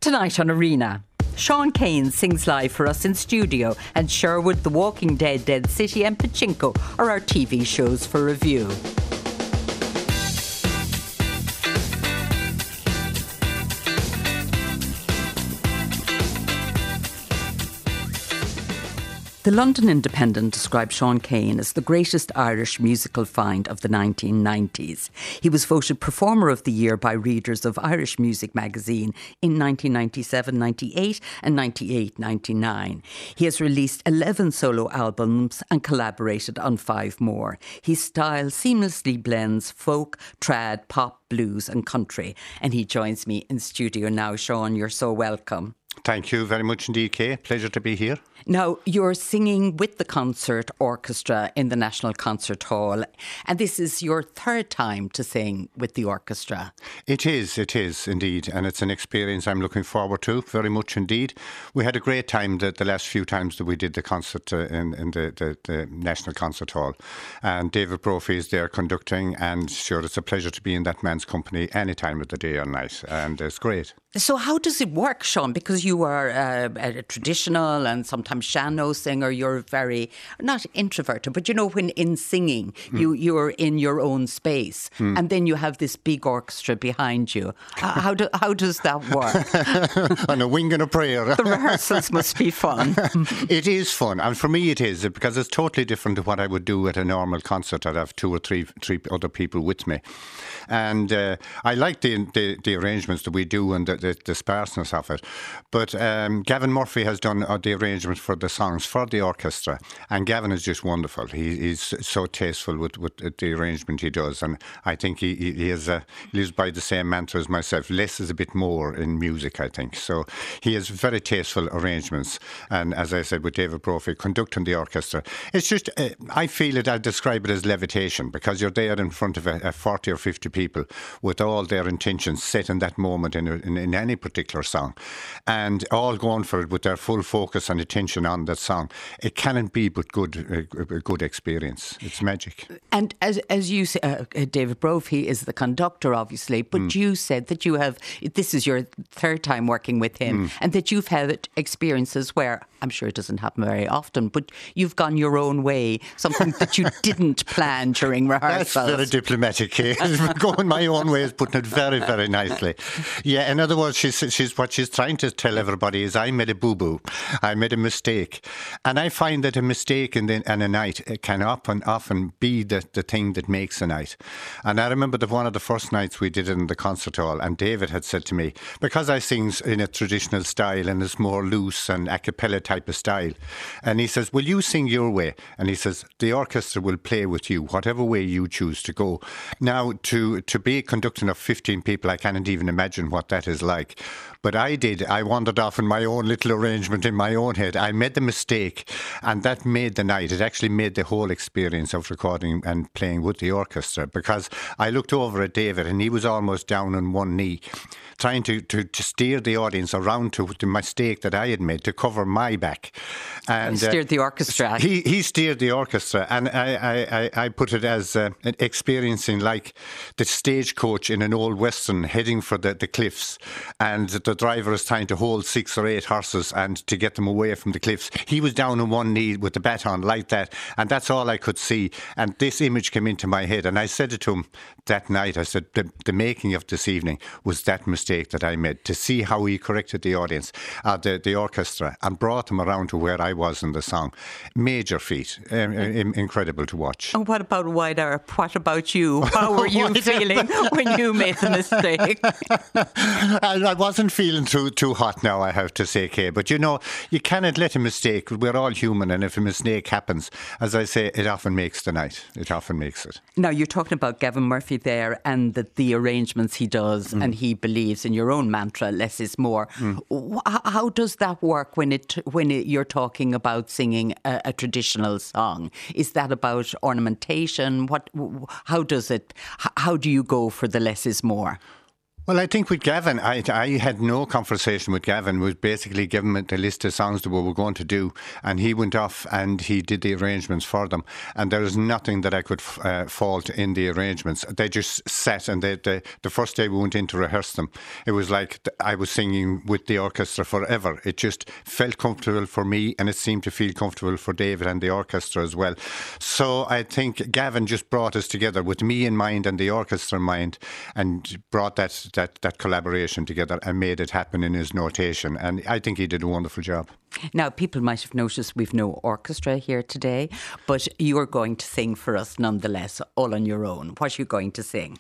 Tonight on Arena, Sean Kane sings live for us in studio, and Sherwood, The Walking Dead, Dead City and Pachinko are our TV shows for review. The London Independent described Sean Kane as the greatest Irish musical find of the 1990s. He was voted Performer of the Year by readers of Irish Music magazine in 1997, 98 and 98, 99. He has released 11 solo albums and collaborated on 5 more. His style seamlessly blends folk, trad, pop, blues and country. And he joins me in studio now. Sean, you're so welcome. Thank you very much indeed, Kay. Pleasure to be here. Now, you're singing with the concert orchestra in the National Concert Hall, and this is your third time to sing with the orchestra. It is indeed, and it's an experience I'm looking forward to very much indeed. We had a great time the last few times that we did the concert in the National Concert Hall, and David Brophy is there conducting, and sure, it's a pleasure to be in that man's company any time of the day or night, and it's great. So how does it work, Sean? Because you are a traditional and sometimes Shano singer, you're very, not introverted, but you know, when in singing, you're in your own space. And then you have this big orchestra behind you. How does that work? On a wing and a prayer. The rehearsals must be fun. It is fun. And for me it is, because it's totally different to what I would do at a normal concert. I'd have 2 or 3 other people with me. And I like the arrangements that we do and the sparseness of it. But Gavin Murphy has done the arrangements for the songs for the orchestra, and Gavin is just wonderful. He's so tasteful with the arrangement he does, and I think he lives by the same mantra as myself. Less is a bit more in music, I think. So he has very tasteful arrangements, and as I said, with David Brophy conducting the orchestra, it's just I feel it. I describe it as levitation, because you're there in front of a 40 or 50 people with all their intentions set in that moment in any particular song, and all going for it with their full focus and attention on that song. It cannot be but a good experience. It's magic. And as you say, David Brophy is the conductor, obviously, but you said that this is your third time working with him, and that you've had experiences where, I'm sure it doesn't happen very often, but you've gone your own way, something that you didn't plan during rehearsals. That's very diplomatic, Kay. Going my own way is putting it very, very nicely. Yeah, in other words, what she's trying to tell everybody is I made a boo-boo. I made a mistake. And I find that a mistake in a night can often be the thing that makes a night. And I remember that one of the first nights we did it in the concert hall, and David had said to me, because I sing in a traditional style and it's more loose and a cappella type of style, and he says, will you sing your way? And he says, the orchestra will play with you, whatever way you choose to go. Now, to be conducting of 15 people, I can't even imagine what that is like. But I wandered off in my own little arrangement in my own head. I made the mistake, and that made the night. It actually made the whole experience of recording and playing with the orchestra, because I looked over at David and he was almost down on one knee, trying to steer the audience around to the mistake that I had made to cover my back. And steered the orchestra. He steered the orchestra, and I put it as experiencing like the stagecoach in an old western heading for the cliffs, and the driver is trying to hold 6 or 8 horses and to get them away from the cliffs. He was down on one knee with the baton like that, and that's all I could see. And this image came into my head, and I said it to him that night. I said, the making of this evening was that mistake that I made, to see how he corrected the audience, the orchestra, and brought them around to where I was in the song. Major feat. Incredible to watch. And what about Wide Earp? What about you? How were you feeling when you made the mistake? I wasn't feeling too hot now, I have to say, Kay. But you know, you cannot let a mistake. We're all human, and if a mistake happens, as I say, it often makes the night. It often makes it. Now, you're talking about Gavin Murphy there, and the arrangements he does, and he believes in your own mantra, less is more. How does that work when you're talking about singing a traditional song? Is that about ornamentation? How does it? How do you go for the less is more? Well, I think with Gavin, I had no conversation with Gavin. We basically gave him a list of songs that we were going to do, and he went off and he did the arrangements for them. And there is nothing that I could fault in the arrangements. They just sat, and the first day we went in to rehearse them, it was like I was singing with the orchestra forever. It just felt comfortable for me, and it seemed to feel comfortable for David and the orchestra as well. So I think Gavin just brought us together with me in mind and the orchestra in mind, and brought that collaboration together and made it happen in his notation. And I think he did a wonderful job. Now, people might have noticed we've no orchestra here today, but you're going to sing for us nonetheless, all on your own. What are you going to sing?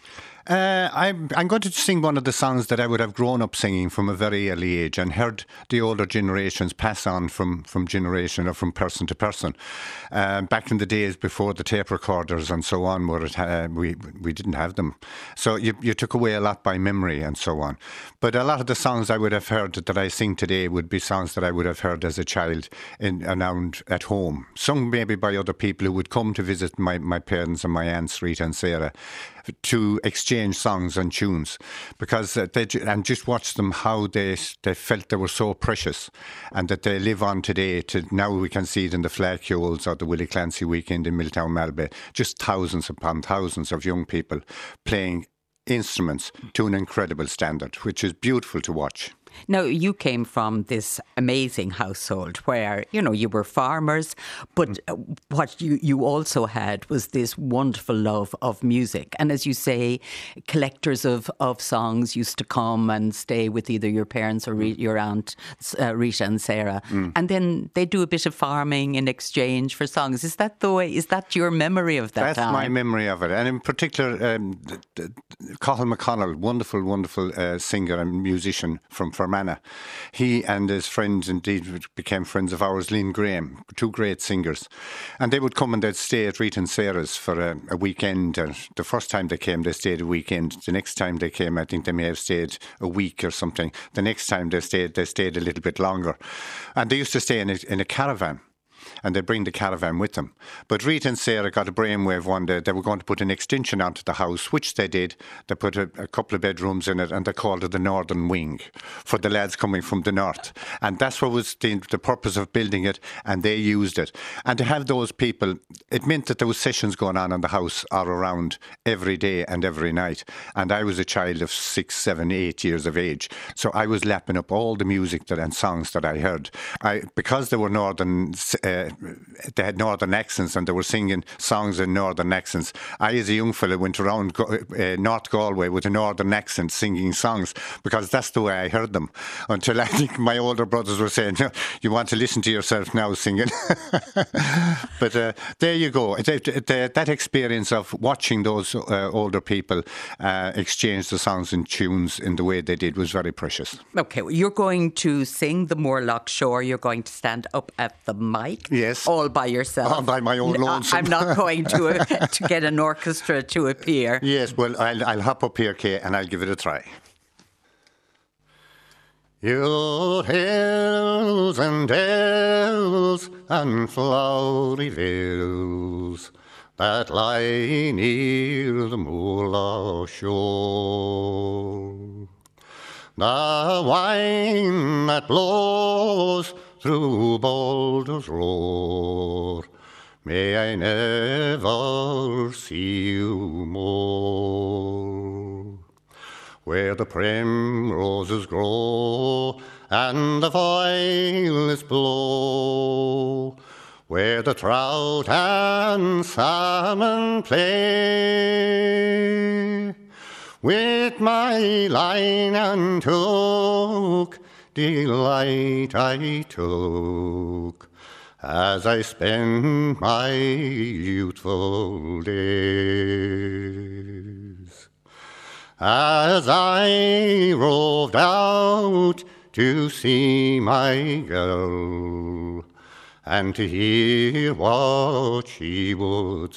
I'm going to sing one of the songs that I would have grown up singing from a very early age and heard the older generations pass on from generation or from person to person. Back in the days before the tape recorders and so on, where we didn't have them. So you took away a lot by memory and so on. But a lot of the songs I would have heard that I sing today would be songs that I would have heard as a child around at home. Sung maybe by other people who would come to visit my parents and my aunts Rita and Sarah, to exchange songs and tunes, because and just watch them how they felt they were so precious, and that they live on today. To now we can see it in the Flackhewels or the Willie Clancy Weekend in Milltown Malbay. Just thousands upon thousands of young people playing instruments to an incredible standard, which is beautiful to watch. Now, you came from this amazing household where, you were farmers, but what you also had was this wonderful love of music. And as you say, collectors of songs used to come and stay with either your parents or your aunt, Rita and Sarah. And then they do a bit of farming in exchange for songs. Is that the way? Is that your memory of that time? That's my memory of it. And in particular, Cathal McConnell, wonderful singer and musician from Fermanagh. He and his friends indeed became friends of ours, Lynn Graham, two great singers. And they would come and they'd stay at Rita and Sarah's for a weekend. And the first time they came, they stayed a weekend. The next time they came, I think they may have stayed a week or something. The next time they stayed a little bit longer. And they used to stay in a caravan. And they bring the caravan with them. But Rita and Sarah got a brainwave one day. They were going to put an extension onto the house, which they did. They put a couple of bedrooms in it, and they called it the Northern Wing for the lads coming from the north. And that's what was the purpose of building it, and they used it. And to have those people, it meant that there was sessions going on in the house or around every day and every night. And I was a child of 6, 7, 8 years of age. So I was lapping up all the music and songs that I heard. Because they were northern... they had northern accents and they were singing songs in northern accents. I, as a young fella, went around North Galway with a northern accent singing songs, because that's the way I heard them, until I think my older brothers were saying, no, you want to listen to yourself now singing. But there you go. That experience of watching those older people exchange the songs and tunes in the way they did was very precious. Okay, well, you're going to sing the Morlock Shore. You're going to stand up at the mic. Yes. All by yourself. All by my own lonesome. I'm not going to get an orchestra to appear. Yes, well, I'll hop up here, Kay, and I'll give it a try. Your hills and dales and flowery vales that lie near the Morlock shore, the wine that blows through Balder's roar, may I never see you more. Where the primroses grow and the violets blow, where the trout and salmon play, with my line and hook delight I took as I spent my youthful days. As I roved out to see my girl and to hear what she would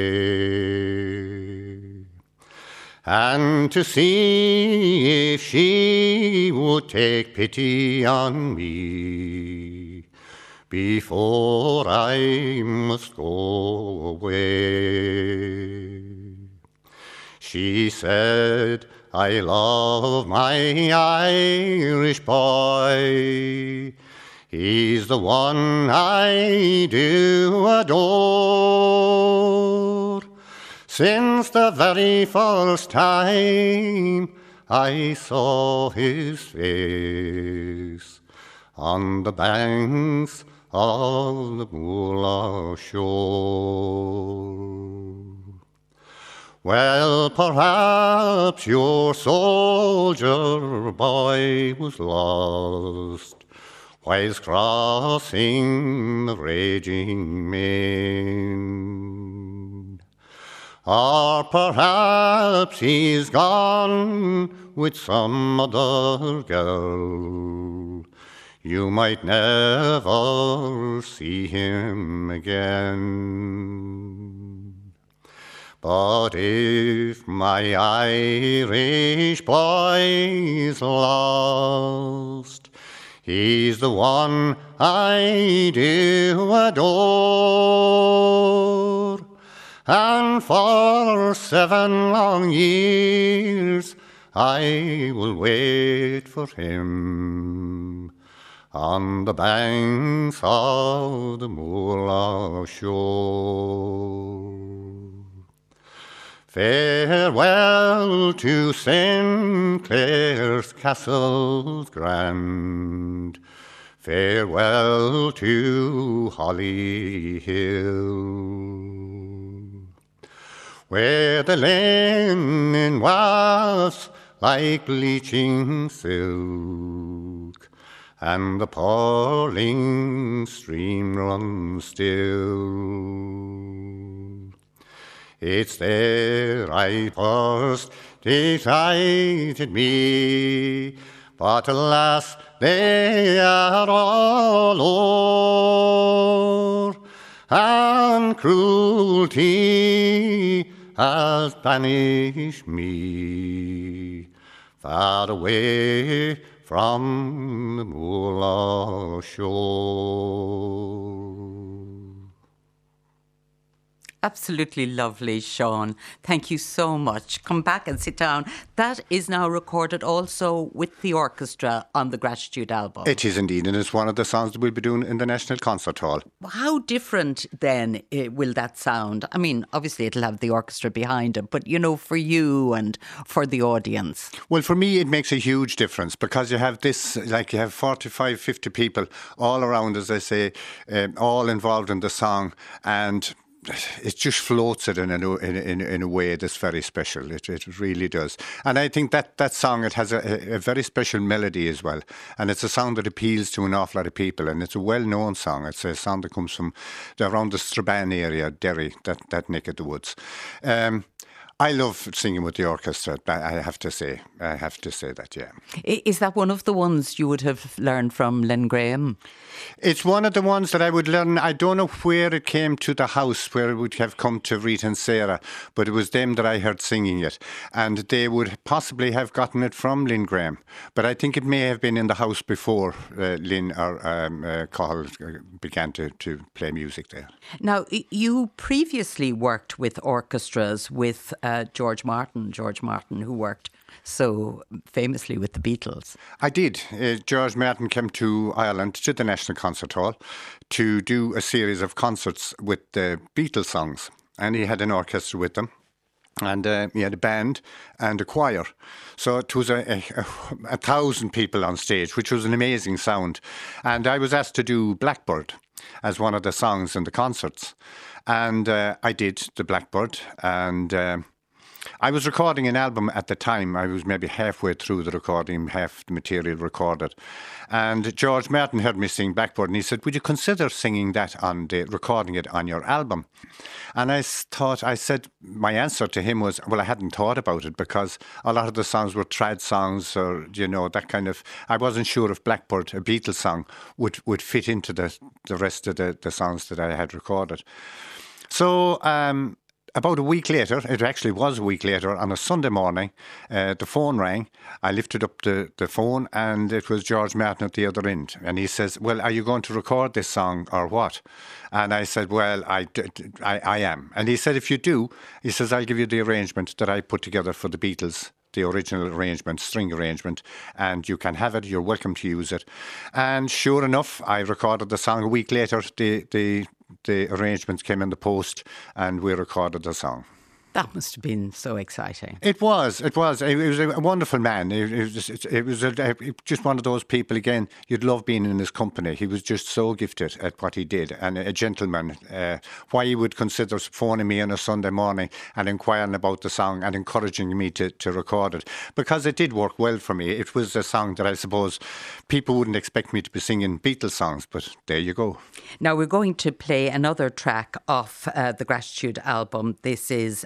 say, and to see if she would take pity on me before I must go away. She said, I love my Irish boy. He's the one I do adore. Since the very first time I saw his face on the banks of the Moorlaw shore. Well, perhaps your soldier boy was lost whilst crossing the raging main. Or perhaps he's gone with some other girl. You might never see him again. But if my Irish boy's lost, he's the one I do adore. And for 7 long years I will wait for him on the banks of the Moorlaw shore. Farewell to Sinclair's castles grand, farewell to Holly Hill, where the linen was like bleaching silk, and the purling stream runs still. It's there I first decided me, but alas, they are all o'er, and cruelty has banished me far away from the Moorlaw shore. Absolutely lovely, Sean. Thank you so much. Come back and sit down. That is now recorded also with the orchestra on the Gratitude album. It is indeed, and it's one of the songs that we'll be doing in the National Concert Hall. How different then will that sound? I mean, obviously it'll have the orchestra behind it, but you know, for you and for the audience. Well, for me, it makes a huge difference because you have this, like you have 45, 50 people all around, as I say, all involved in the song, and it just floats it in a way that's very special. It really does. And I think that song, it has a very special melody as well. And it's a song that appeals to an awful lot of people. And it's a well-known song. It's a song that comes from around the Strabane area, Derry, that neck of the woods. I love singing with the orchestra, I have to say. I have to say that, yeah. Is that one of the ones you would have learned from Len Graham? It's one of the ones that I would learn. I don't know where it came to the house, where it would have come to Rita and Sarah, but it was them that I heard singing it. And they would possibly have gotten it from Lynn Graham. But I think it may have been in the house before Lynn or Cathal began to play music there. Now, you previously worked with orchestras with George Martin, who worked so famously with the Beatles. I did. George Martin came to Ireland, to the National Concert Hall, to do a series of concerts with the Beatles songs. And he had an orchestra with them. And he had a band and a choir. So it was 1,000 people on stage, which was an amazing sound. And I was asked to do Blackbird as one of the songs in the concerts. And I did the Blackbird. And I was recording an album at the time. I was maybe halfway through the recording, half the material recorded. And George Martin heard me sing Blackbird, and he said, would you consider singing that recording it on your album? And I said, my answer to him was, well, I hadn't thought about it because a lot of the songs were trad songs or, that kind of, I wasn't sure if Blackbird, a Beatles song, would fit into the rest of the songs that I had recorded. So, about a week later, it actually was a week later, on a Sunday morning, the phone rang. I lifted up the phone and it was George Martin at the other end. And he says, well, are you going to record this song or what? And I said, well, I am. And he said, if you do, he says, I'll give you the arrangement that I put together for the Beatles the original arrangement, string arrangement, and you can have it. You're welcome to use it. And sure enough, I recorded the song. A week later, the arrangements came in the post, and we recorded the song. That must have been so exciting. It was. He was a wonderful man. It was just one of those people, again, you'd love being in his company. He was just so gifted at what he did, and a gentleman. Why he would consider phoning me on a Sunday morning and inquiring about the song and encouraging me to record it, because it did work well for me. It was a song that I suppose people wouldn't expect me to be singing Beatles songs, but there you go. Now we're going to play another track off the Gratitude album. This is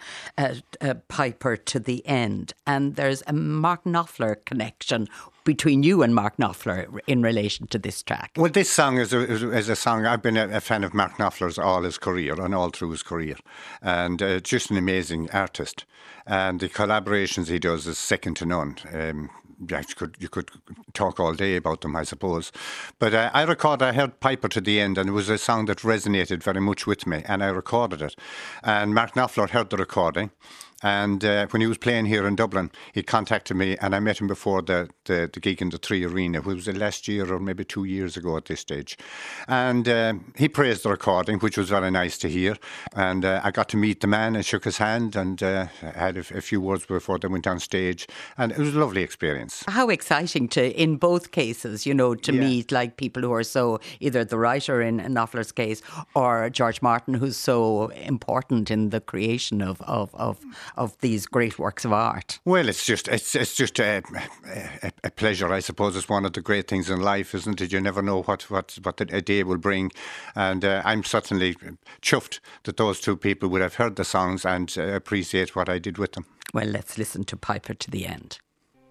a Piper to the End, and there's a Mark Knopfler connection between you and Mark Knopfler in relation to this track. Well, this song is a song. I've been a fan of Mark Knopfler's all his career and all through his career, and just an amazing artist, and the collaborations he does is second to none. You could talk all day about them, I suppose. But I heard Piper to the End, and it was a song that resonated very much with me, and I recorded it. And Mark Knopfler heard the recording, and when he was playing here in Dublin, he contacted me, and I met him before the gig in the Three Arena, which was last year or maybe 2 years ago at this stage. And he praised the recording, which was very nice to hear. And I got to meet the man and shook his hand, and had a few words before they went on stage. And it was a lovely experience. How exciting in both cases, to meet like people who are so, either the writer in Knopfler's case or George Martin, who's so important in the creation of these great works of art. Well, it's just a pleasure, I suppose. It's one of the great things in life, isn't it? You never know what a day will bring, and I'm certainly chuffed that those two people would have heard the songs and appreciate what I did with them. Well, let's listen to Piper to the End.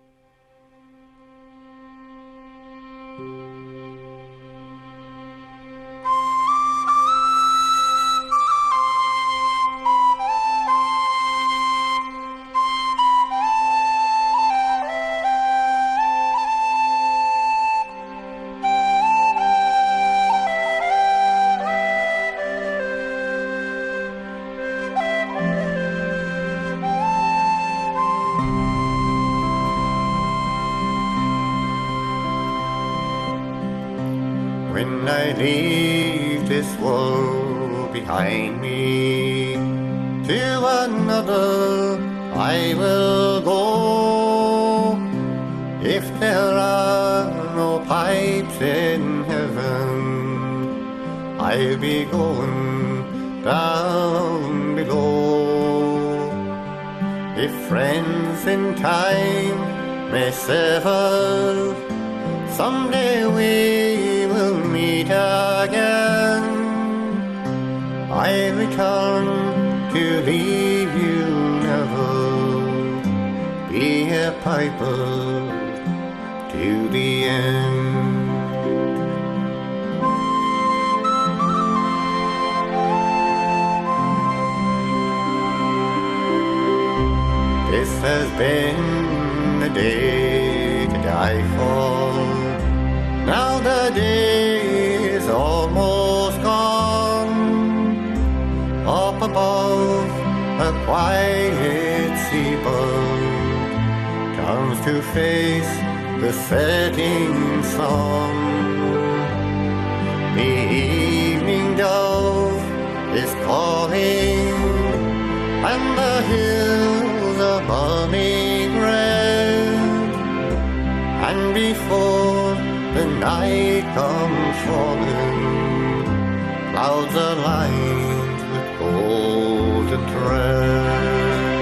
When I leave this world behind me, to another I will go. If there are no pipes in heaven, I'll be going down below. If friends in time may sever, someday we will meet again. I return to leave you never, be a piper to the end. This has been a day to die for. Now the day is almost gone. Up above, a quiet seabird turns to face the setting sun. The evening dove is calling, and the hills are burning red. And before the night comes falling, clouds are lined with golden thread.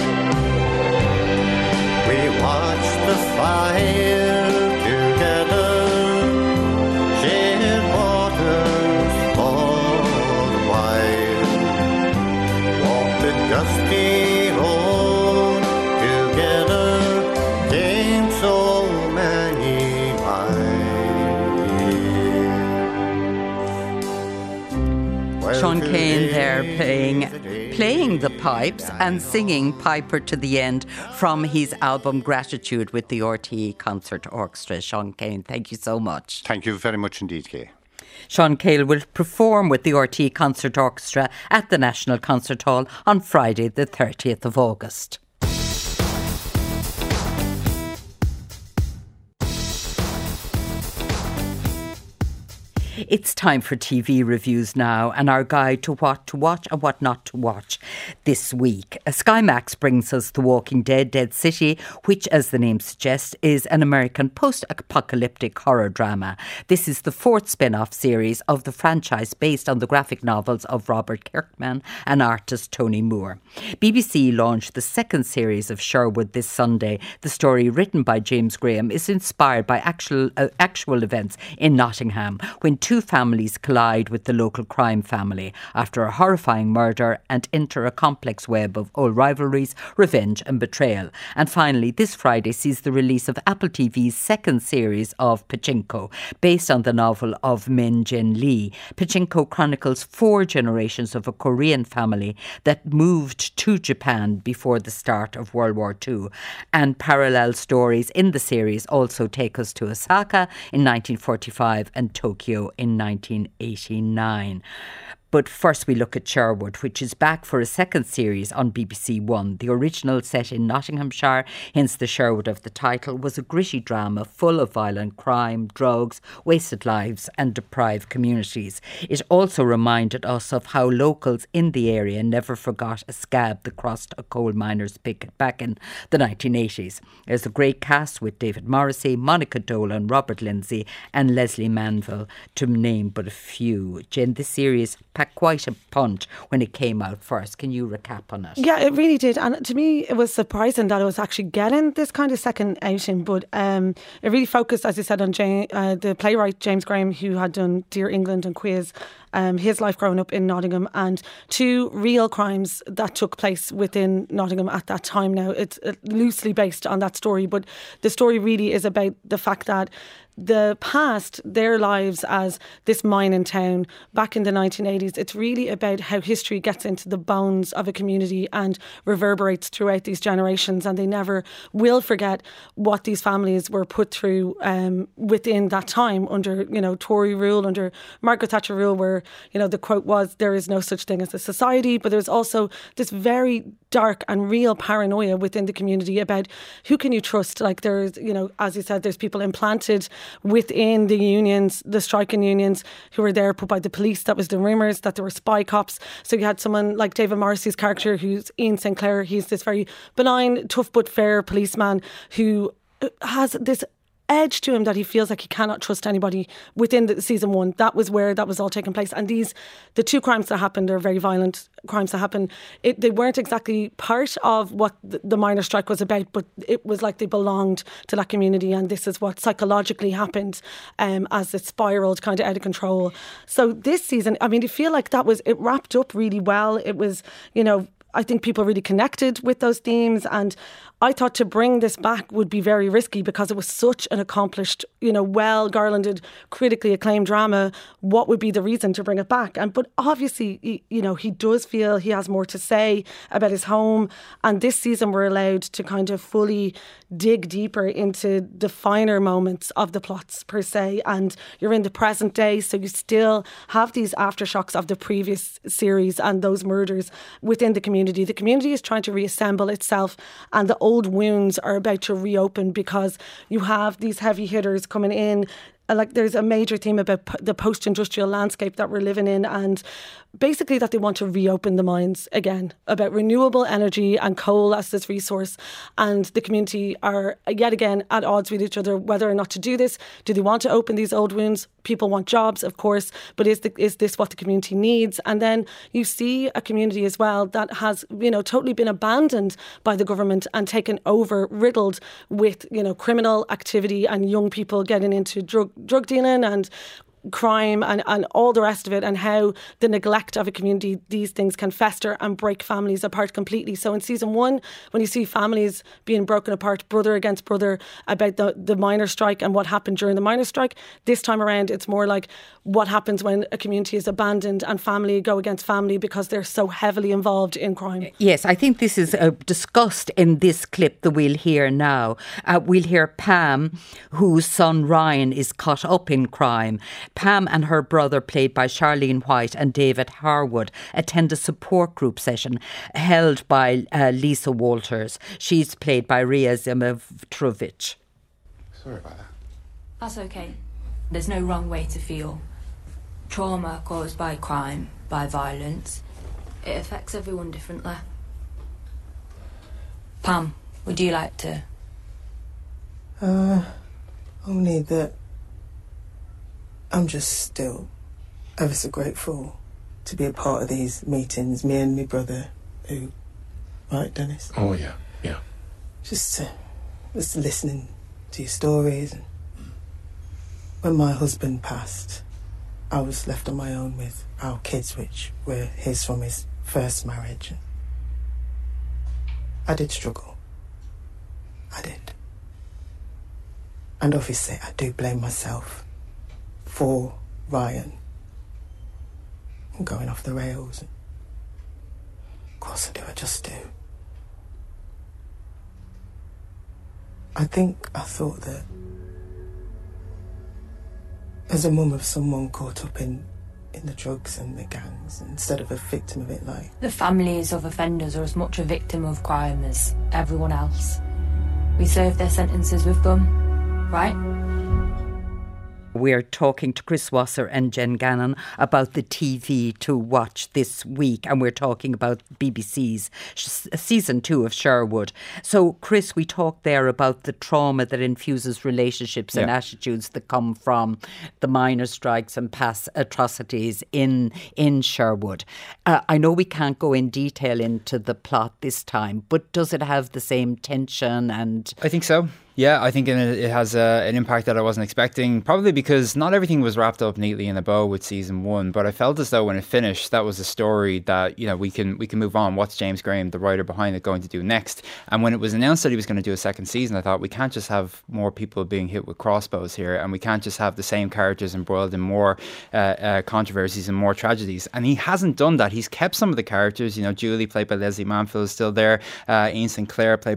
We watch the fire together, shared waters for a while, walk the dusty road together, came so many miles. Sean Cain there playing the pipes and singing Piper to the End from his album Gratitude with the RTE Concert Orchestra. Sean Cain, thank you so much. Thank you very much indeed, Kay. Sean Cain will perform with the RTE Concert Orchestra at the National Concert Hall on Friday the 30th of August. It's time for TV reviews now and our guide to what to watch and what not to watch this week. Sky Max brings us The Walking Dead, Dead City, which, as the name suggests, is an American post-apocalyptic horror drama. This is the fourth spin-off series of the franchise based on the graphic novels of Robert Kirkman and artist Tony Moore. BBC launched the second series of Sherwood this Sunday. The story, written by James Graham, is inspired by actual events in Nottingham when two families collide with the local crime family after a horrifying murder and enter a complex web of old rivalries, revenge and betrayal. And finally, this Friday sees the release of Apple TV's second series of Pachinko, based on the novel of Min Jin Lee. Pachinko chronicles 4 generations of a Korean family that moved to Japan before the start of World War II. And parallel stories in the series also take us to Osaka in 1945 and Tokyo in 1989. But first we look at Sherwood, which is back for a second series on BBC One. The original, set in Nottinghamshire, hence the Sherwood of the title, was a gritty drama full of violent crime, drugs, wasted lives and deprived communities. It also reminded us of how locals in the area never forgot a scab that crossed a coal miner's picket back in the 1980s. There's a great cast with David Morrissey, Monica Dolan, Robert Lindsay and Leslie Manville, to name but a few. Jen, this series packed quite a punch when it came out first. Can you recap on it? Yeah, it really did. And to me, it was surprising that it was actually getting this kind of second outing. But it really focused, as I said, on the playwright James Graham, who had done Dear England and Quiz, his life growing up in Nottingham, and 2 real crimes that took place within Nottingham at that time. Now, it's loosely based on that story, but the story really is about the fact that the past, their lives as this mining town back in the 1980s, it's really about how history gets into the bones of a community and reverberates throughout these generations, and they never will forget what these families were put through within that time under, Tory rule, under Margaret Thatcher rule, where, the quote was, there is no such thing as a society, but there's also this very dark and real paranoia within the community about who can you trust. Like, there's, as you said, there's people implanted within the unions, the striking unions, who were there put by the police. That was the rumours that there were spy cops. So you had someone like David Morrissey's character, who's Ian St. Clair. He's this very benign, tough but fair policeman who has this edge to him that he feels like he cannot trust anybody within the season 1. That was where that was all taking place. And the 2 crimes that happened are very violent crimes that happened. They weren't exactly part of what the miners' strike was about, but it was like they belonged to that community, and this is what psychologically happened as it spiralled kind of out of control. So this season, I mean, I feel like it wrapped up really well. It was, I think people really connected with those themes, and I thought to bring this back would be very risky because it was such an accomplished, well-garlanded, critically acclaimed drama. What would be the reason to bring it back? But obviously, he does feel he has more to say about his home, and this season we're allowed to kind of fully dig deeper into the finer moments of the plots per se, and you're in the present day, so you still have these aftershocks of the previous series and those murders within the community. The community is trying to reassemble itself, and the old wounds are about to reopen because you have these heavy hitters coming in. Like, there's a major theme about the post-industrial landscape that we're living in, and basically that they want to reopen the mines again, about renewable energy and coal as this resource. And the community are yet again at odds with each other whether or not to do this. Do they want to open these old wounds? People want jobs, of course, but is this what the community needs? And then you see a community as well that has, totally been abandoned by the government and taken over, riddled with, criminal activity and young people getting into drug dealing and crime and all the rest of it, and how the neglect of a community, these things can fester and break families apart completely. So in season 1, when you see families being broken apart, brother against brother, about the miners' strike and what happened during the miners' strike, this time around it's more like what happens when a community is abandoned and family go against family because they're so heavily involved in crime. Yes, I think this is discussed in this clip that we'll hear now. We'll hear Pam, whose son Ryan is caught up in crime. Pam and her brother, played by Charlene White and David Harwood, attend a support group session held by Lisa Walters. She's played by Ria Zimovtrovic. Sorry about that. That's okay. There's no wrong way to feel. trauma caused by crime, by violence, it affects everyone differently. Pam, would you like to? Only that I'm just still ever so grateful to be a part of these meetings, me and my brother, who, right, Dennis? Oh, yeah, yeah. Just listening to your stories. And when my husband passed, I was left on my own with our kids, which were his from his first marriage. I did struggle. I did. And obviously I do blame myself for Ryan going off the rails. Of course I do, I just do. I thought that as a mum of someone caught up in the drugs and the gangs, instead of a victim of it, like... The families of offenders are as much a victim of crime as everyone else. We serve their sentences with them, right? We're talking to Chris Wasser and Jen Gannon about the TV to watch this week, and we're talking about BBC's season 2 of Sherwood. So, Chris, we talked there about the trauma that infuses relationships and attitudes that come from the miners' strikes and past atrocities in Sherwood. I know we can't go in detail into the plot this time, but does it have the same tension? And I think so. Yeah, I think it has an impact that I wasn't expecting, probably because not everything was wrapped up neatly in a bow with season 1, but I felt as though when it finished, that was a story that, you know, we can move on. What's James Graham, the writer behind it, going to do next? And when it was announced that he was going to do a second season, I thought we can't just have more people being hit with crossbows here, and we can't just have the same characters embroiled in more controversies and more tragedies. And he hasn't done that. He's kept some of the characters. You know, Julie, played by Leslie Manville, is still there. Ian Sinclair, played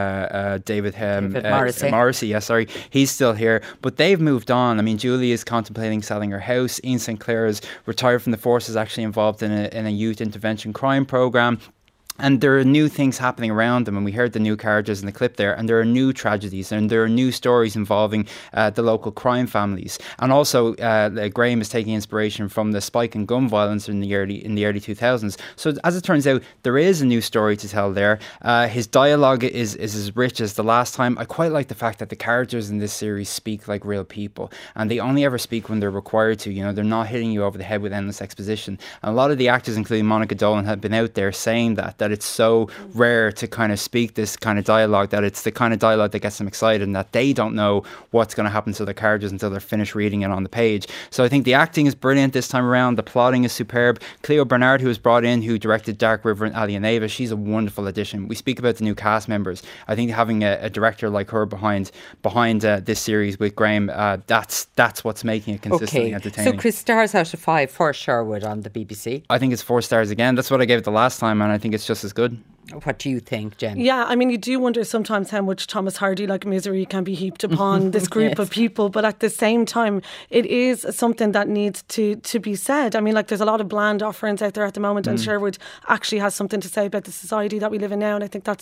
by David Morrissey, he's still here, but they've moved on. I mean, Julie is contemplating selling her house. Ian Sinclair is retired from the force, is actually involved in a youth intervention crime program. And there are new things happening around them, and we heard the new characters in the clip there, and there are new tragedies, and there are new stories involving the local crime families. And also, Graham is taking inspiration from the spike in gun violence in the early 2000s. So as it turns out, there is a new story to tell there. His dialogue is as rich as the last time. I quite like the fact that the characters in this series speak like real people, and they only ever speak when they're required to. You know, they're not hitting you over the head with endless exposition. And a lot of the actors, including Monica Dolan, have been out there saying that it's so rare to kind of speak this kind of dialogue, that it's the kind of dialogue that gets them excited, and that they don't know what's going to happen to their characters until they're finished reading it on the page. So I think the acting is brilliant this time around. The plotting is superb. Cleo Bernard, who was brought in, who directed Dark River and Alieneva, she's a wonderful addition. We speak about the new cast members. I think having a director like her behind this series with Graham, that's what's making it consistently entertaining. So Chris, stars out of 5 for Sherwood on the BBC? I think it's 4 stars again. That's what I gave it the last time, and I think it's just as good. What do you think, Jen? Yeah, I mean, you do wonder sometimes how much Thomas Hardy like misery can be heaped upon this group of people, but at the same time, it is something that needs to be said. I mean, like, there's a lot of bland offerings out there at the moment, and Sherwood actually has something to say about the society that we live in now, and I think that's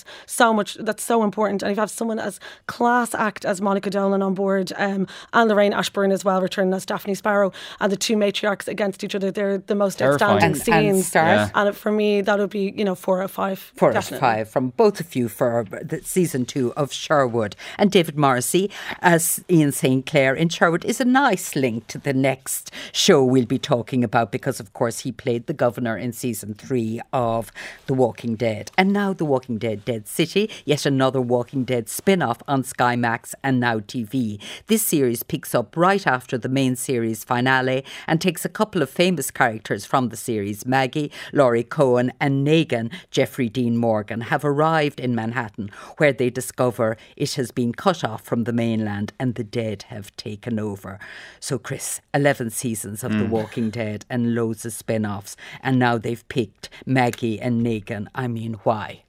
so important. And if you have someone as class act as Monica Dolan on board, and Lorraine Ashburn as well, returning as Daphne Sparrow, and the two matriarchs against each other, they're the most outstanding scenes. And stars. And for me, that would be, 4 out of 5. 4 out of 5 from both of you for the season 2 of Sherwood. And David Morrissey as Ian Sinclair in Sherwood is a nice link to the next show we'll be talking about, because of course he played the governor in season 3 of The Walking Dead. And now The Walking Dead Dead City, yet another Walking Dead spin-off on Sky Max and Now TV. This series picks up right after the main series finale and takes a couple of famous characters from the series. Maggie, Laurie Cohen and Negan, Jeffrey Dean Morgan, have arrived in Manhattan, where they discover it has been cut off from the mainland and the dead have taken over. So Chris, 11 seasons of The Walking Dead and loads of spin-offs, and now they've picked Maggie and Negan. I mean, why?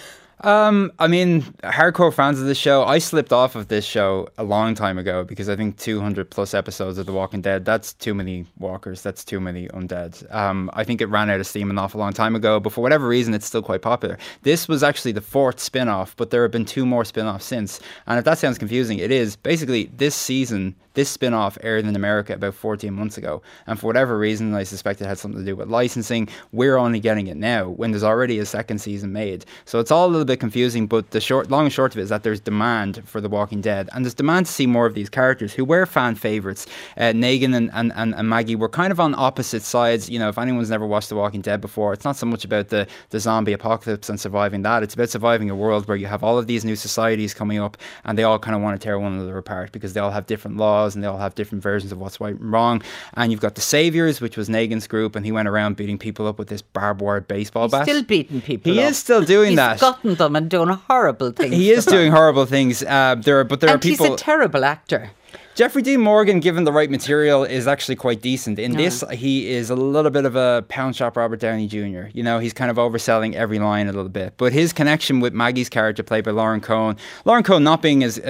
I mean, hardcore fans of this show, I slipped off of this show a long time ago because I think 200 plus episodes of The Walking Dead, that's too many walkers, that's too many undead. I think it ran out of steam an awful long time ago, but for whatever reason, it's still quite popular. This was actually the 4th spin-off, but there have been 2 more spin-offs since. And if that sounds confusing, it is. Basically, this season, This spin-off aired in America about 14 months ago. And for whatever reason, I suspect it had something to do with licensing. We're only getting it now when there's already a second season made. So it's all a little bit confusing, but the long and short of it is that there's demand for The Walking Dead. And there's demand to see more of these characters who were fan favourites. Negan and Maggie were kind of on opposite sides. You know, if anyone's never watched The Walking Dead before, it's not so much about the zombie apocalypse and surviving that. It's about surviving a world where you have all of these new societies coming up and they all kind of want to tear one another apart because they all have different laws and they all have different versions of what's right and wrong. And you've got the Saviors, which was Negan's group, and he went around beating people up with this barbed wire baseball bat. Still beating people He up. is still doing He's that. Gutting them and doing horrible things. He is doing horrible things. There are people. He's a terrible actor. Jeffrey Dean Morgan, given the right material, is actually quite decent. In this, he is a little bit of a pound shop Robert Downey Jr. You know, he's kind of overselling every line a little bit. But his connection with Maggie's character, played by Lauren Cohen not being as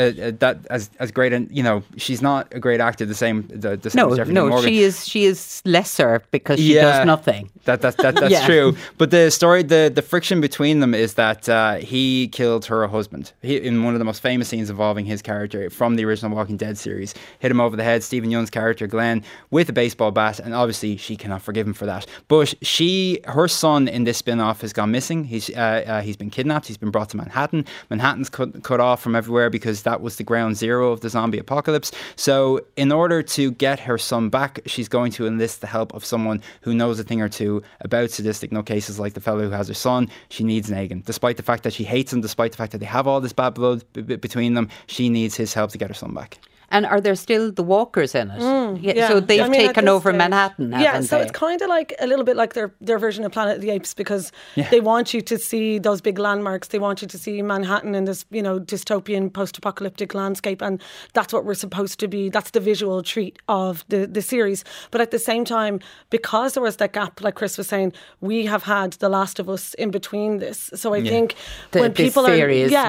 great, and you know, she's not a great actor. The same as Jeffrey Dean Morgan. She is lesser because she does nothing. That's true. But the story, the friction between them is that he killed her husband in one of the most famous scenes involving his character from the original Walking Dead series. Hit him over the head, Stephen Young's character Glenn, with a baseball bat, and obviously she cannot forgive him for that. But her son in this spin-off has gone missing. He's been kidnapped. He's been brought to Manhattan. Manhattan's cut off from everywhere because that was the ground zero of the zombie apocalypse. So in order to get her son back, she's going to enlist the help of someone who knows a thing or two about sadistic nutcases like the fellow who has her son. She needs Negan. Despite the fact that she hates him, despite the fact that they have all this bad blood between them, she needs his help to get her son back. And are there still the walkers in it? Yeah. So they've taken over Manhattan, haven't so they? it's kind of like a little bit like their version of Planet of the Apes, because they want you to see those big landmarks. They want you to see Manhattan in this, you know, dystopian post-apocalyptic landscape, and that's what we're supposed to be. That's the visual treat of the series. But at the same time, because there was that gap, like Chris was saying, we have had The Last of Us in between this. So I think when people are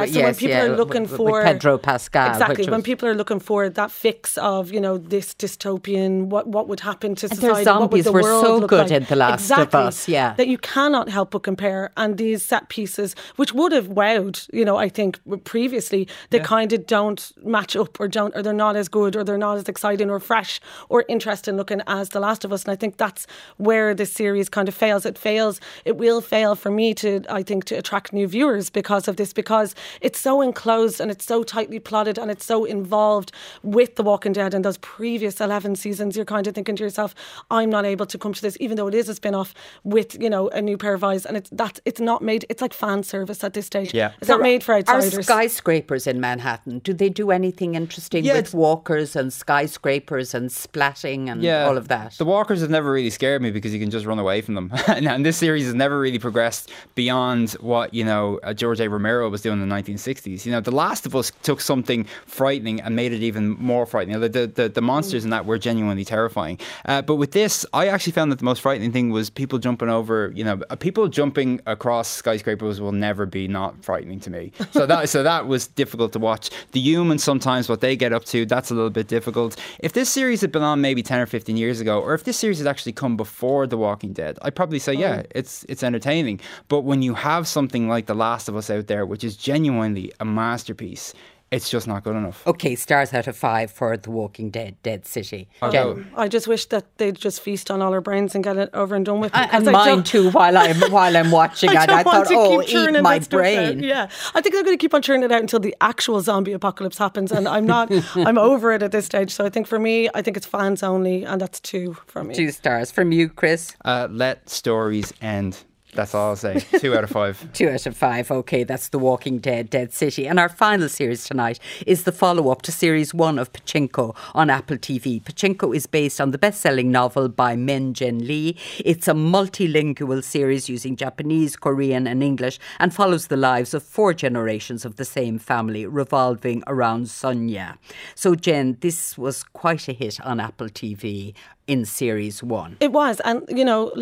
looking for with Pedro Pascal, exactly, when people are looking for that fix of, you know, this dystopian, what would happen to society, their zombies what would the were world so look good like. in The Last of Us, that you cannot help but compare. And these set pieces, which would have wowed, you know, I think previously, they kind of don't match up, or they're not as good, or they're not as exciting or fresh or interesting looking as The Last of Us. And I think that's where this series kind of fails. It will fail for me to attract new viewers because of this, because it's so enclosed and it's so tightly plotted and it's so involved with The Walking Dead and those previous 11 seasons. You're kind of thinking to yourself, I'm not able to come to this, even though it is a spin-off with, you know, a new pair of eyes, and it's not made, it's like fan service at this stage. It's not made for outsiders. Are skyscrapers in Manhattan, do they do anything interesting with walkers and skyscrapers and splatting and all of that? The walkers have never really scared me because you can just run away from them. And this series has never really progressed beyond what, you know, George A. Romero was doing in the 1960s. You know, The Last of Us took something frightening and made it even more frightening. The monsters in that were genuinely terrifying. But with this, I actually found that the most frightening thing was people jumping over, you know, people jumping across skyscrapers will never be not frightening to me. So that was difficult to watch. The humans, sometimes what they get up to, that's a little bit difficult. If this series had been on maybe 10 or 15 years ago, or if this series had actually come before The Walking Dead, I'd probably say, it's entertaining. But when you have something like The Last of Us out there, which is genuinely a masterpiece, it's just not good enough. Okay, stars out of 5 for The Walking Dead, Dead City. I just wish that they'd just feast on all our brains and get it over and done with. And mine too, while I'm watching it. I thought, eat my brain. Yeah, I think they're going to keep on churning it out until the actual zombie apocalypse happens, and I'm over it at this stage. So I think for me, I think it's fans only, and that's 2 from me. 2 stars. From you, Chris? Let stories end. That's all I'll say. 2 out of 5. 2 out of 5. Okay, that's The Walking Dead, Dead City. And our final series tonight is the follow-up to Series 1 of Pachinko on Apple TV. Pachinko is based on the best-selling novel by Min Jin Lee. It's a multilingual series using Japanese, Korean and English, and follows the lives of 4 generations of the same family revolving around Sonia. So, Jen, this was quite a hit on Apple TV in Series 1. It was. And, you know, look,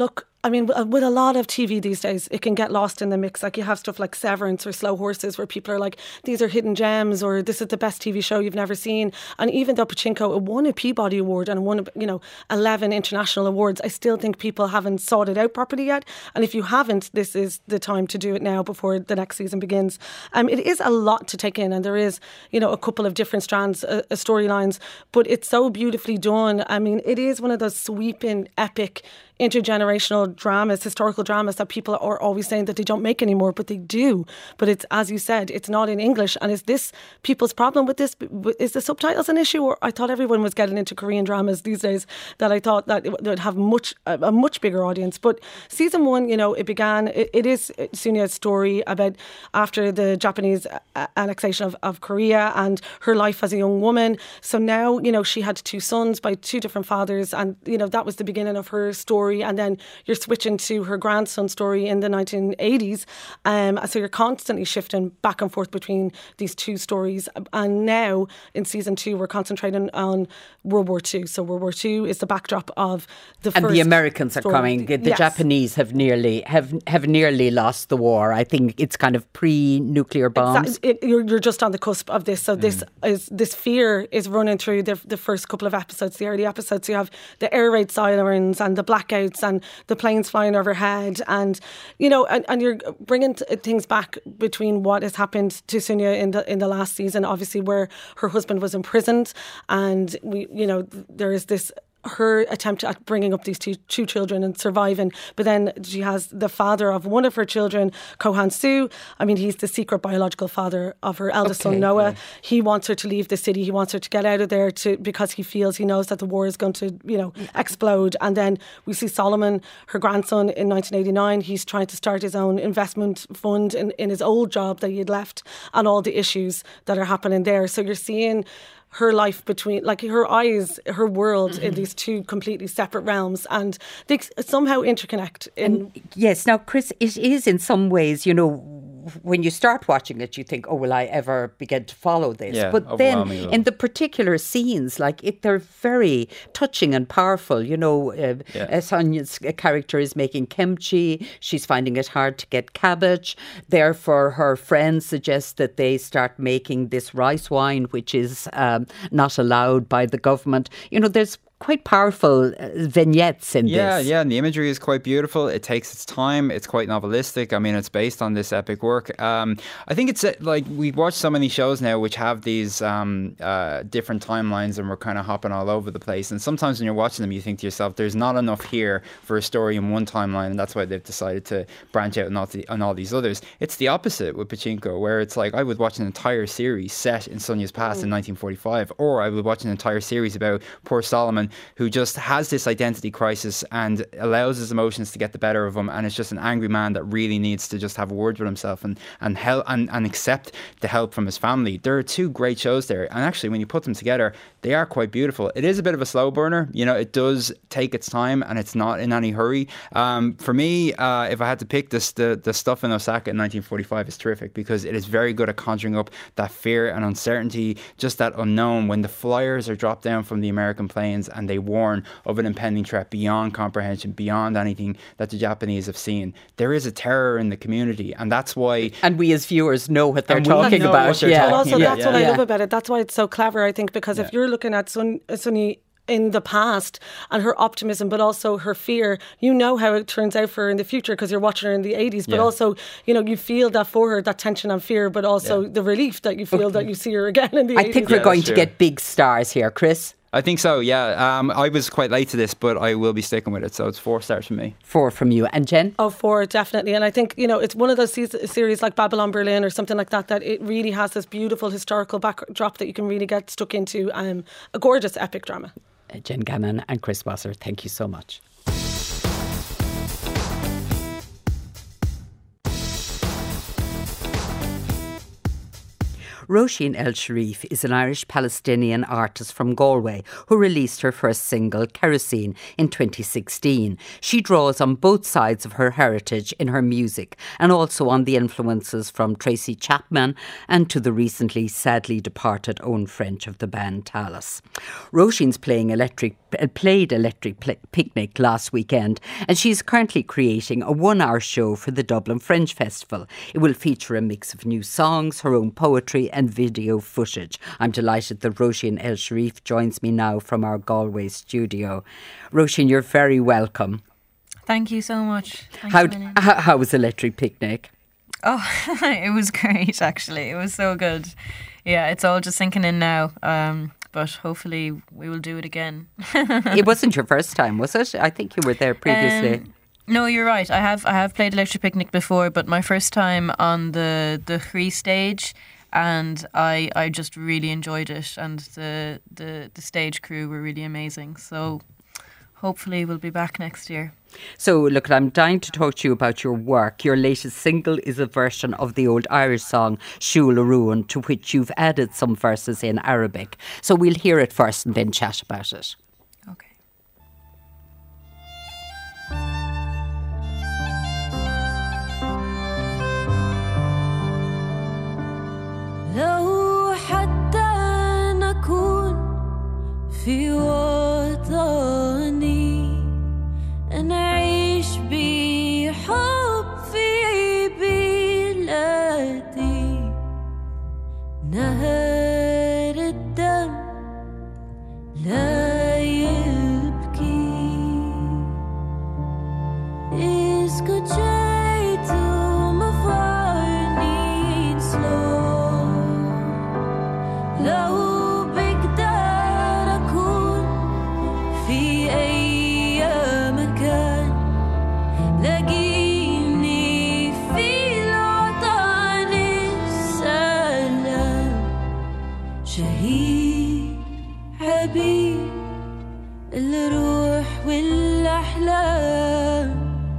I mean, with a lot of TV these days, it can get lost in the mix. Like you have stuff like Severance or Slow Horses where people are like, these are hidden gems, or this is the best TV show you've never seen. And even though Pachinko won a Peabody Award and won, 11 international awards, I still think people haven't sought it out properly yet. And if you haven't, this is the time to do it now before the next season begins. It is a lot to take in, and there is, a couple of different strands, storylines, but it's so beautifully done. I mean, it is one of those sweeping, epic, intergenerational dramas, historical dramas that people are always saying that they don't make anymore, but they do. But it's, as you said, it's not in English. And is this people's problem with this? Is the subtitles an issue? Or I thought everyone was getting into Korean dramas these days, that I thought that it would have a much bigger audience. But season 1, it began, it is Sunya's story about after the Japanese annexation of Korea and her life as a young woman. So now, she had 2 sons by 2 different fathers, and, that was the beginning of her story. And then you're switching to her grandson's story in the 1980s. So you're constantly shifting back and forth between these 2 stories. And now in season 2, we're concentrating on World War II. So World War II is the backdrop of the first. And the Americans are coming. The Yes. Japanese have nearly lost the war. I think it's kind of pre-nuclear bombs. You're just on the cusp of this. So this fear is running through the first couple of episodes, the early episodes. You have the air raid sirens and the blackouts and the planes flying overhead, and and you're bringing things back between what has happened to Sunya in the last season, obviously, where her husband was imprisoned, and there is this her attempt at bringing up these two children and surviving. But then she has the father of one of her children, Ko Han-soo. I mean, he's the secret biological father of her eldest son, Noah. Yeah. He wants her to leave the city. He wants her to get out of there because he knows that the war is going to, explode. And then we see Solomon, her grandson, in 1989. He's trying to start his own investment fund in his old job that he had left, and all the issues that are happening there. So you're seeing her life between, like, her eyes, her world in these 2 completely separate realms, and they somehow interconnect. Yes, now, Chris, it is in some ways, when you start watching it, you think, oh, will I ever begin to follow this? Yeah, but then in the particular scenes, they're very touching and powerful. Sonya's character is making kimchi. She's finding it hard to get cabbage. Therefore, her friends suggest that they start making this rice wine, which is not allowed by the government. There's quite powerful vignettes in this. Yeah, and the imagery is quite beautiful. It takes its time. It's quite novelistic. I mean, it's based on this epic work. I think it's we've watched so many shows now which have these different timelines, and we're kind of hopping all over the place. And sometimes when you're watching them, you think to yourself, there's not enough here for a story in one timeline, and that's why they've decided to branch out on all these others. It's the opposite with Pachinko, where it's like I would watch an entire series set in Sunya's past in 1945, or I would watch an entire series about poor Solomon, who just has this identity crisis and allows his emotions to get the better of him, and is just an angry man that really needs to just have a word with himself and help and accept the help from his family. There are 2 great shows there, and actually when you put them together, they are quite beautiful. It is a bit of a slow burner, it does take its time, and it's not in any hurry. For me, if I had to pick the stuff in Osaka in 1945 is terrific, because it is very good at conjuring up that fear and uncertainty, just that unknown, when the flyers are dropped down from the American planes and they warn of an impending threat beyond comprehension, beyond anything that the Japanese have seen. There is a terror in the community, and that's why... And we as viewers know what they're talking about. But also that's what I love about it. That's why it's so clever, I think, because if you're looking at Sunny in the past and her optimism, but also her fear, how it turns out for her in the future, because you're watching her in the 80s, but also you feel that for her, that tension and fear, but also the relief that you feel that you see her again in the 80s. I think we're going to get big stars here, Chris. I think so, yeah. I was quite late to this, but I will be sticking with it. So it's 4 stars from me. 4 from you. And Jen? 4, definitely. And I think, it's one of those series like Babylon Berlin or something like that it really has this beautiful historical backdrop that you can really get stuck into. A gorgeous epic drama. Jen Gannon and Chris Wasser, thank you so much. Roisin El Sharif is an Irish-Palestinian artist from Galway who released her first single, Kerosene, in 2016. She draws on both sides of her heritage in her music and also on the influences from Tracy Chapman and to the recently sadly departed Owen French of the band Talas. Roisin's played Electric Picnic last weekend, and she's currently creating a 1-hour show for the Dublin Fringe Festival. It will feature a mix of new songs, her own poetry and video footage. I'm delighted that Roisin El Sharif joins me now from our Galway studio. Roisin, you're very welcome. Thank you so much. How was Electric Picnic? Oh, it was great, actually. It was so good. Yeah, it's all just sinking in now. But hopefully we will do it again. It wasn't your first time, was it? I think you were there previously. No, you're right. I have played Electric Picnic before, but my first time on the Chree stage, and I just really enjoyed it, and the stage crew were really amazing. So hopefully we'll be back next year. So, look, I'm dying to talk to you about your work. Your latest single is a version of the old Irish song, Siúl a Rún, to which you've added some verses in Arabic. So we'll hear it first and then chat about it. Okay. لو حتى نكون في وطني نعيش بحب في بلادي نهر الدم لا يبكي اسكتيت مفارني سلو لو بقدر أكون في أي مكان لاقيني في الوطن السلام شهيد حبيب الروح والأحلام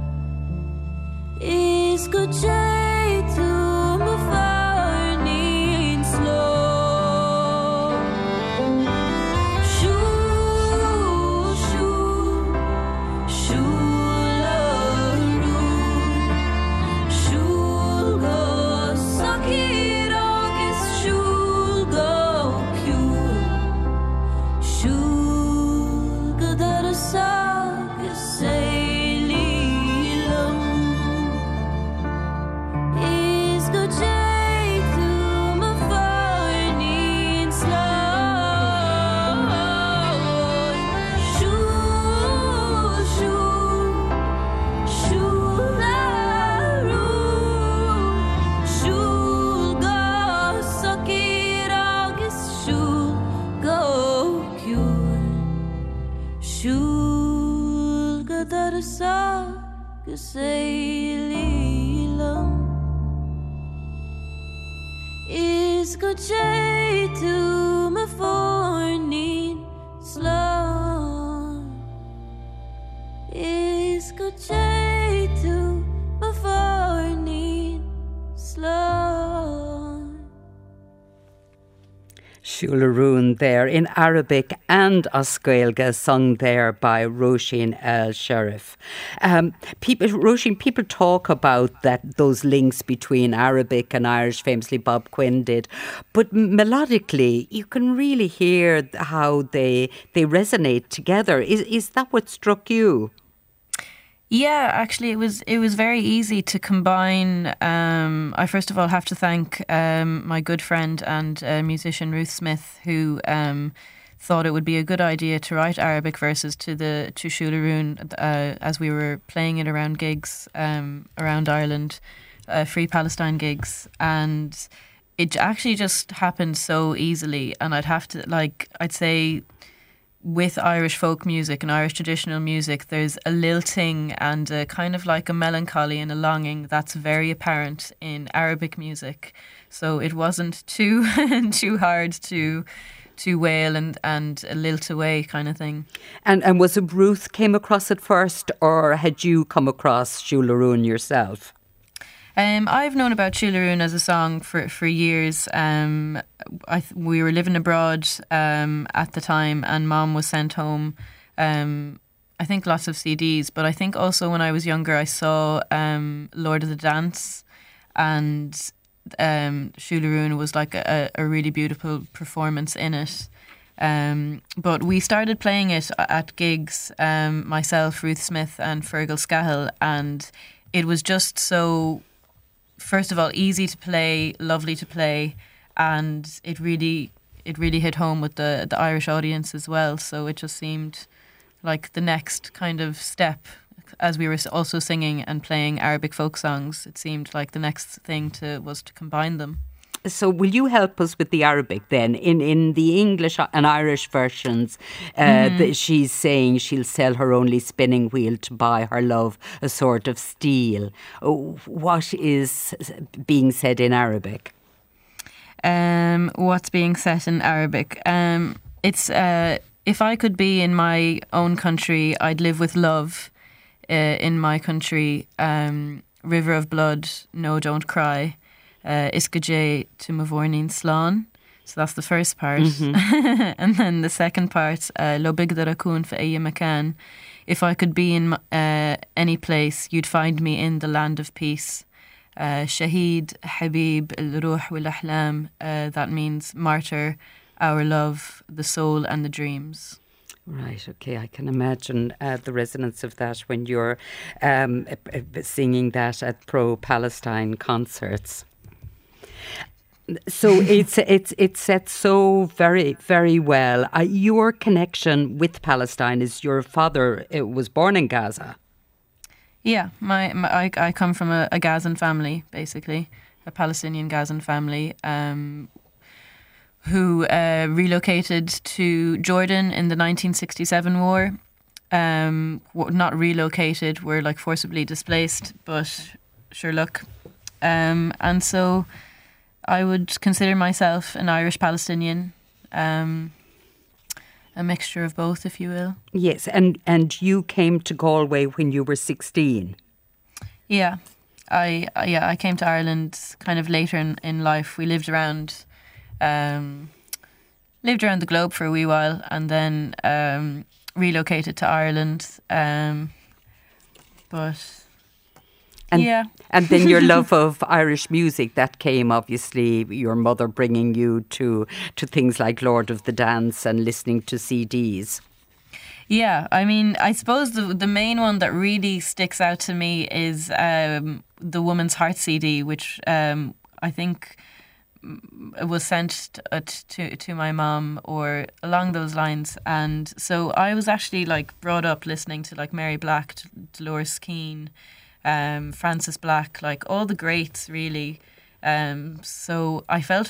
اسكت جيت مفارني سلو Siúl a Rún there in Arabic and Oscailga, sung there by Roisin El Sharif. Roisin, people talk about those links between Arabic and Irish, famously Bob Quinn did, but melodically you can really hear how they resonate together. Is that what struck you? Yeah, actually, it was very easy to combine. I first of all have to thank my good friend and musician Ruth Smith, who thought it would be a good idea to write Arabic verses to Siúl a Rún as we were playing it around gigs around Ireland, Free Palestine gigs, and it actually just happened so easily. And I'd say, with Irish folk music and Irish traditional music, there's a lilting and a kind of like a melancholy and a longing that's very apparent in Arabic music. So it wasn't too hard to wail and lilt away kind of thing. And was it Ruth came across it first, or had you come across Siúl a Rún yourself? I've known about Shilaroon as a song for years. We were living abroad at the time, and Mom was sent home. I think lots of CDs, but I think also when I was younger, I saw Lord of the Dance, and Shilaroon was like a really beautiful performance in it. But we started playing it at gigs, myself, Ruth Smith, and Fergal Scahill, and it was just so, first of all, easy to play, lovely to play, and it really hit home with the Irish audience as well. So it just seemed like the next kind of step, as we were also singing and playing Arabic folk songs. It seemed like the next thing was to combine them. So will you help us with the Arabic then? In the English and Irish versions, she's saying she'll sell her only spinning wheel to buy her love a sort of steel. What is being said in Arabic? What's being said in Arabic? It's if I could be in my own country, I'd live with love in my country. River of blood, no, don't cry. Iskajay to Mavornin Slán. So that's the first part. And then the second part, Lo bigdar akun fi ayyi makan. If I could be in any place, you'd find me in the land of peace. Shaheed, Habib, al-ruh wal-ahlam. That means martyr, our love, the soul and the dreams. Right, okay, I can imagine the resonance of that when you're singing that at pro-Palestine concerts. So it's set so very, very well. Your connection with Palestine is your father was born in Gaza. Yeah, I come from a Gazan family, basically, a Palestinian Gazan family, who relocated to Jordan in the 1967 war. Not relocated, were like forcibly displaced, but sure look. And so I would consider myself an Irish Palestinian, a mixture of both, if you will. Yes, and you came to Galway when you were 16. Yeah, I came to Ireland kind of later in life. We lived around the globe for a wee while, and then relocated to Ireland. And then your love of Irish music, that came obviously, your mother bringing you to things like Lord of the Dance and listening to CDs. Yeah, I mean, I suppose the main one that really sticks out to me is the Woman's Heart CD, which I think was sent to my mum or along those lines. And so I was actually like brought up listening to like Mary Black, Dolores Keane, Francis Black, like all the greats really. So I felt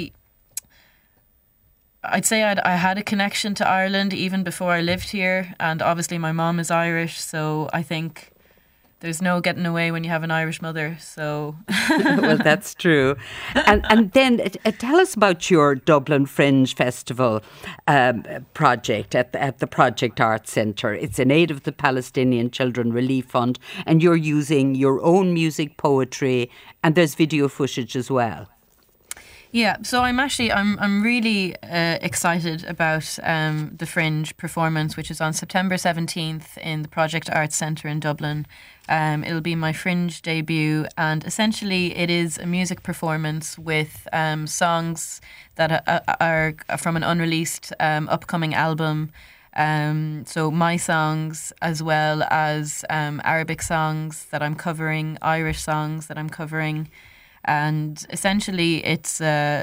I'd say I had a connection to Ireland even before I lived here, and obviously my mom is Irish, so I think there's no getting away when you have an Irish mother. So well, that's true. And then tell us about your Dublin Fringe Festival project at the Project Arts Centre. It's in aid of the Palestinian Children Relief Fund, and you're using your own music, poetry, and there's video footage as well. Yeah, so I'm really excited about the Fringe performance, which is on September 17th in the Project Arts Centre in Dublin. It'll be my Fringe debut, and essentially it is a music performance with songs that are from an unreleased upcoming album. So my songs, as well as Arabic songs that I'm covering, Irish songs that I'm covering. And essentially, it's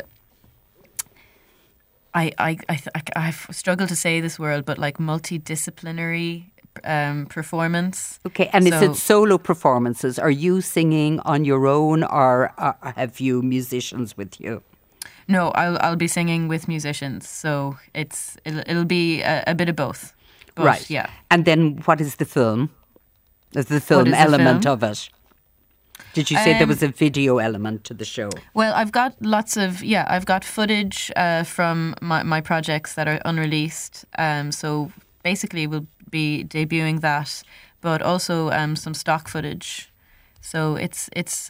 I've struggled to say this word, but like multidisciplinary performance. Okay, and is it solo performances? Are you singing on your own, or have you musicians with you? No, I'll be singing with musicians. So it'll be a bit of both. But, right. Yeah. And then what is the film? Is the film element of it? Did you say there was a video element to the show? Well, I've got I've got footage from my projects that are unreleased. So basically we'll be debuting that, but also some stock footage So it's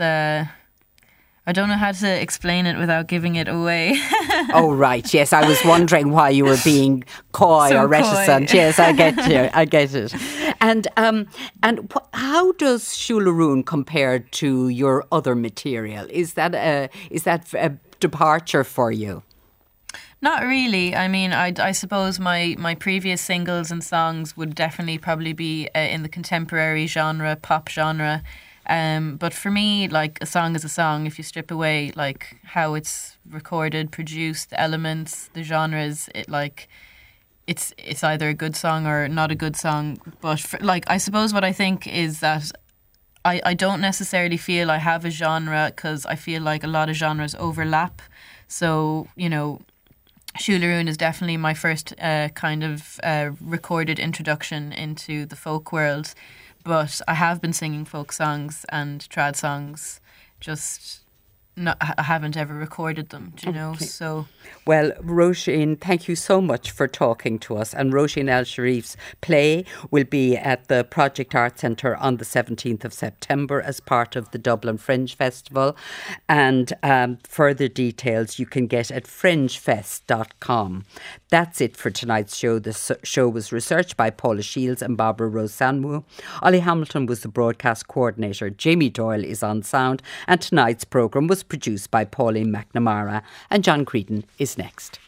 I don't know how to explain it without giving it away. Oh, right. Yes, I was wondering why you were being coy So or reticent. coy. Yes, I get you. I get it. And how does Shularoon compare to your other material? Is that a departure for you? Not really. I mean, I suppose my previous singles and songs would definitely probably be in the contemporary genre, pop genre. But for me, like, a song is a song. If you strip away like how it's recorded, produced, the elements, the genres, it's either a good song or not a good song. But I suppose what I think is that I don't necessarily feel I have a genre, because I feel like a lot of genres overlap. So, you know, Shularoon is definitely my first kind of recorded introduction into the folk world. But I have been singing folk songs and trad songs, I haven't ever recorded them, do you know? So, well, Roisin, thank you so much for talking to us. And Roisin El Sharif's play will be at the Project Art Centre on the 17th of September as part of the Dublin Fringe Festival. And further details you can get at fringefest.com. That's it for tonight's show. The show was researched by Paula Shields and Barbara Rose Sanwu. Ollie Hamilton was the broadcast coordinator. Jamie Doyle is on sound. And tonight's programme was produced by Pauline McNamara. And John Creedon is next.